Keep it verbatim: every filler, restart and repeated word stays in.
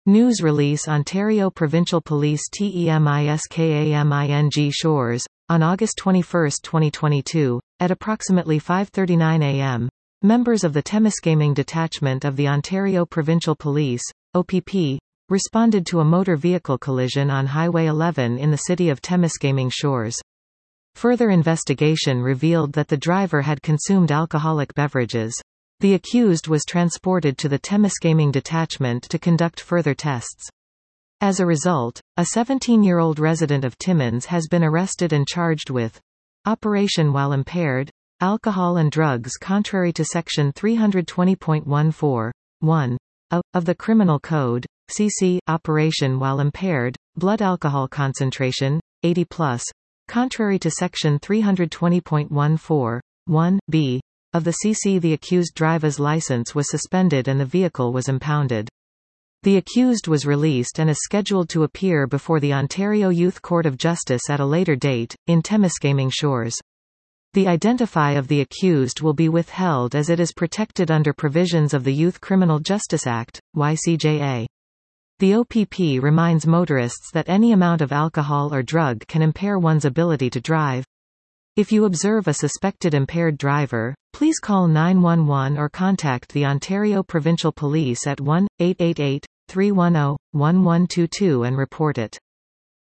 News release Ontario Provincial Police TEMISKAMING Shores, on August twenty-first twenty twenty-two, at approximately five thirty-nine a m, members of the Temiskaming Detachment of the Ontario Provincial Police, O P P, responded to a motor vehicle collision on Highway eleven in the city of Temiskaming Shores. Further investigation revealed that the driver had consumed alcoholic beverages. The accused was transported to the Temiskaming Detachment to conduct further tests. As a result, a seventeen-year-old resident of Timmins has been arrested and charged with operation while impaired, alcohol and drugs contrary to Section three twenty point one four one A of the Criminal Code, C C operation while impaired, blood alcohol concentration, eighty plus, contrary to Section three twenty point one four one B of the C C. The accused driver's license was suspended and the vehicle was impounded. The accused was released and is scheduled to appear before the Ontario Youth Court of Justice at a later date, in Temiskaming Shores. The identity of the accused will be withheld as it is protected under provisions of the Youth Criminal Justice Act, Y C J A. The O P P reminds motorists that any amount of alcohol or drug can impair one's ability to drive. If you observe a suspected impaired driver, please call nine one one or contact the Ontario Provincial Police at one eight eight eight, three one zero, one one two two and report it.